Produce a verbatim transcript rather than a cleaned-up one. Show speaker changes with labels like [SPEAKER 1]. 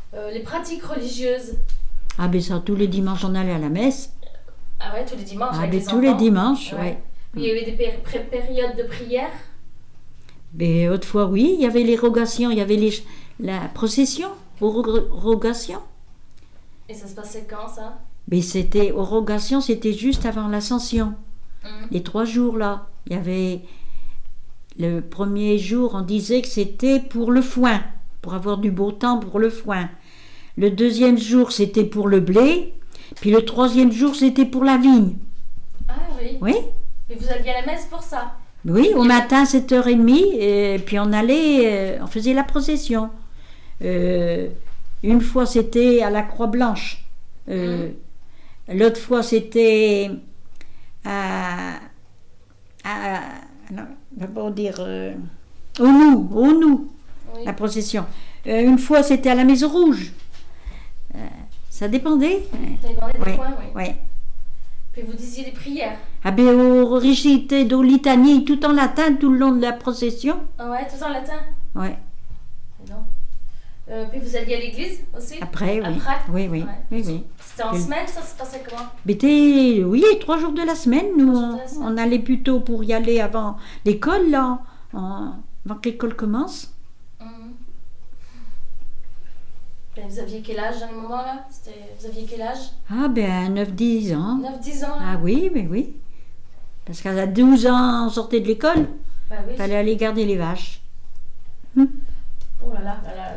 [SPEAKER 1] Euh, les pratiques religieuses.
[SPEAKER 2] Ah ben ça, tous les dimanches on allait à la messe.
[SPEAKER 1] Ah ouais, tous les dimanches
[SPEAKER 2] Ah
[SPEAKER 1] avec
[SPEAKER 2] ben
[SPEAKER 1] les
[SPEAKER 2] tous
[SPEAKER 1] enfants.
[SPEAKER 2] les dimanches, ouais.
[SPEAKER 1] Ouais. Il y avait des péri- pré- périodes de prière.
[SPEAKER 2] Ben autrefois oui, il y avait les rogations, il y avait les, la procession aux ro- rogations.
[SPEAKER 1] Et ça se passait quand ça?
[SPEAKER 2] Mais c'était aux rogations, c'était juste avant l'ascension.
[SPEAKER 1] Hum.
[SPEAKER 2] Les trois jours là, il y avait le premier jour, on disait que c'était pour le foin, pour avoir du beau temps pour le foin. Le deuxième jour, c'était pour le blé, puis le troisième jour, c'était pour la vigne.
[SPEAKER 1] Ah oui.
[SPEAKER 2] Oui,
[SPEAKER 1] Mais vous alliez à la messe pour ça?
[SPEAKER 2] oui, au matin sept heures trente, et puis on allait, euh, on faisait la procession. Euh, une fois, c'était à la Croix-Blanche. Euh, L'autre fois, c'était à, à non, d'abord dire euh, au nous, au nous,
[SPEAKER 1] Oui.
[SPEAKER 2] la procession. Euh, une fois, c'était à la Maison Rouge. Euh, ça dépendait.
[SPEAKER 1] Vous avez parlé des
[SPEAKER 2] Ouais,
[SPEAKER 1] coins, oui.
[SPEAKER 2] ouais.
[SPEAKER 1] Puis vous disiez les prières.
[SPEAKER 2] Ah ben, au récité de litanie, tout en latin, tout le long de la procession.
[SPEAKER 1] Ah ouais, tout en latin.
[SPEAKER 2] Ouais.
[SPEAKER 1] Non. Euh, puis vous alliez à l'église aussi?
[SPEAKER 2] Après, oui.
[SPEAKER 1] Après?
[SPEAKER 2] Oui, oui,
[SPEAKER 1] Ouais.
[SPEAKER 2] oui, oui.
[SPEAKER 1] C'était en
[SPEAKER 2] Puis-
[SPEAKER 1] semaine, ça se passait comment?
[SPEAKER 2] Mais t'es- oui, trois jours de la semaine. Nous,
[SPEAKER 1] Trois jours de
[SPEAKER 2] on,
[SPEAKER 1] la semaine.
[SPEAKER 2] on allait plutôt pour y aller avant l'école, là, en- avant que l'école commence.
[SPEAKER 1] Hum. Ben, vous aviez quel âge à ce moment-là? C'était- Vous aviez quel âge?
[SPEAKER 2] Ah ben, neuf dix ans.
[SPEAKER 1] neuf dix ans?
[SPEAKER 2] Ah oui, mais oui. Parce qu'à douze ans, on sortait de l'école,
[SPEAKER 1] Ben oui.
[SPEAKER 2] il fallait aller garder les vaches.
[SPEAKER 1] Oh là là, là, là,